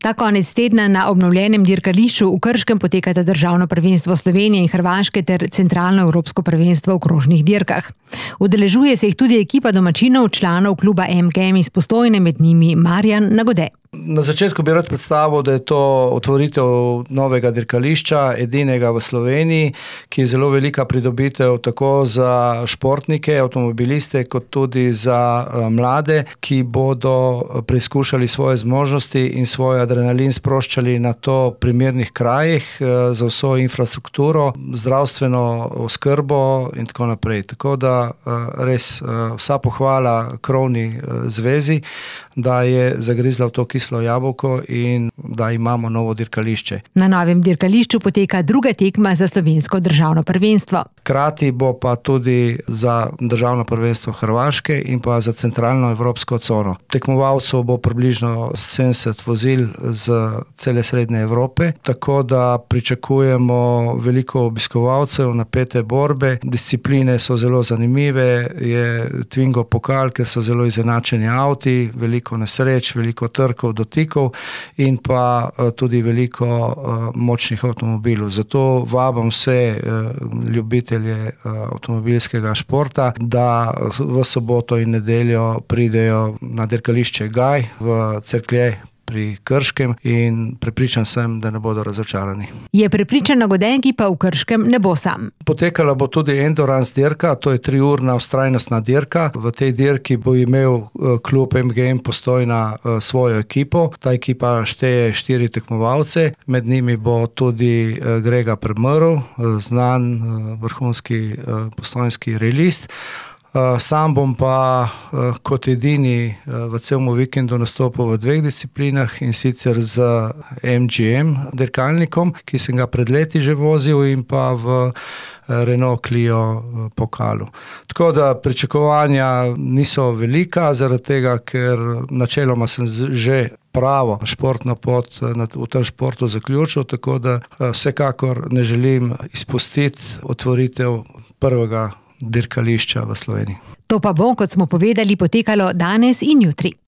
Ta konec tedna na obnovljenem dirkališču v Krškem potekata državno prvenstvo Slovenije in Hrvaške ter centralno evropsko prvenstvo v krožnih dirkah. Udeležuje se jih tudi ekipa domačinov, članov kluba MGM iz Postojne, med njimi Marjan Nagode. Na začetku bi rad predstavil, da je to otvoritev novega dirkališča, edinega v Sloveniji, ki je zelo velika pridobitev tako za športnike, avtomobiliste, kot tudi za mlade, ki bodo preizkušali svoje zmožnosti in svoj adrenalin sproščali na to primernih krajih za vso infrastrukturo, zdravstveno oskrbo in tako naprej. Tako da res vsa pohvala krovni zvezi, da je zagrizla v to kislo jabolko in da imamo novo dirkališče. Na novem dirkališču poteka druga tekma za slovensko državno prvenstvo. Hkrati bo pa tudi za državno prvenstvo Hrvaške in pa za centralno evropsko cono. Tekmovalcev bo približno 70 vozil z cele srednje Evrope, tako da pričakujemo veliko obiskovalcev, napete borbe. Discipline so zelo zanimive, je Twingo pokal, ker so zelo izenačeni avti, veliko nesreč, veliko trkov, dotikov in pa tudi veliko močnih avtomobilov. Zato vabim vse ljubitelje avtomobilskega športa, da v soboto in nedeljo pridejo na dirkališče Gaj v Cerklje pri Krškem in prepričan sem, da ne bodo razočarani. Je prepričan Nagode, ki pa v Krškem ne bo sam. Potekala bo tudi endurance dirka, to je 3-urna vztrajnostna dirka. V tej dirki bo imel klub MGM Postojna svojo ekipo. Ta ekipa šteje 4 tekmovalce, med njimi bo tudi Grega Premrl, znan vrhunski postojnski relist. Sam bom pa kot edini v celem vikendu nastopil v 2 disciplinah, in sicer z MGM dirkalnikom, ki sem ga pred leti že vozil, in pa v Renault Clio pokalu. Tako da pričakovanja niso velika, zaradi tega, ker načeloma sem že pravo športno pot v tem športu zaključil, tako da vsekakor ne želim izpustiti otvoritev prvega dirkališča v Sloveniji. To pa bo, kot smo povedali, potekalo danes in jutri.